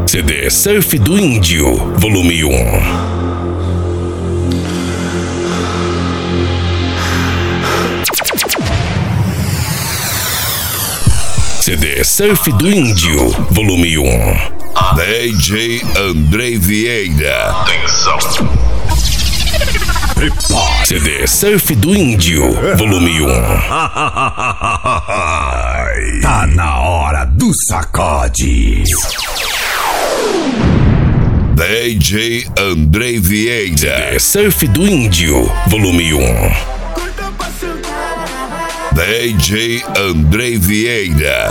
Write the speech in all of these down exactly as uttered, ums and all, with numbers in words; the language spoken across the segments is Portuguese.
C D Surf do Índio, volume um. C D Surf do Índio, volume um. D J André Vieira. Atenção. C D Surf do Índio, volume um. Tá na hora do sacode. D J André Vieira. C D Surf do Índio, volume um. D J André Vieira.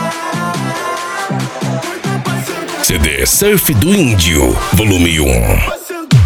C D Surf do Índio, volume um.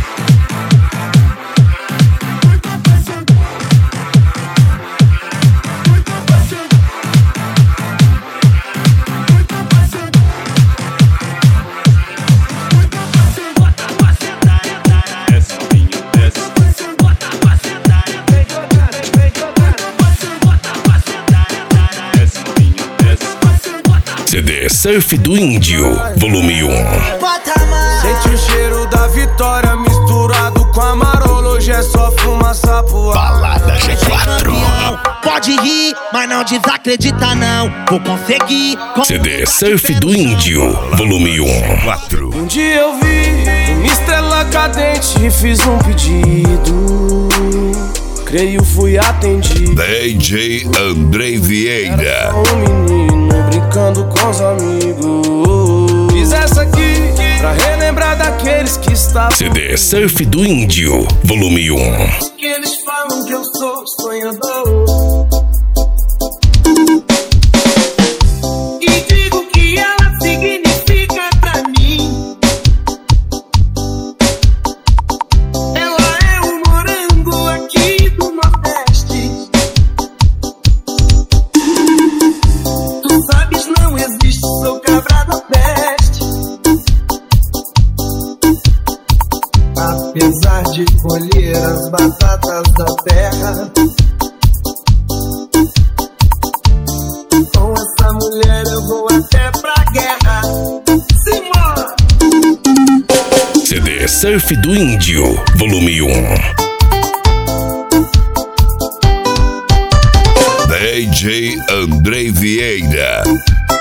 C D Surf do Índio, volume um. Sente o cheiro da vitória misturado com amarolo. Hoje é só fumaça pro ar. Balada G quatro. Pode rir, mas não desacredita não. Vou conseguir. C D Surf do Índio, volume um. quatro. Um dia eu vi uma estrela cadente e fiz um pedido. Creio fui atendido. D J André Vieira. Um menino brincando com os amigos. Fiz essa aqui pra relembrar daqueles que estavam. C D Surf do Índio, volume um. Que eles falam que eu sou sonhador. E digo que ela significa pra mim. Ela é um morango aqui do Nordeste. Tu sabes, não existe, sou cabra da peste. Apesar de colher as batatas da terra, com essa mulher eu vou até pra guerra. Simbora! C D Surf do Índio, volume um. D J André Vieira.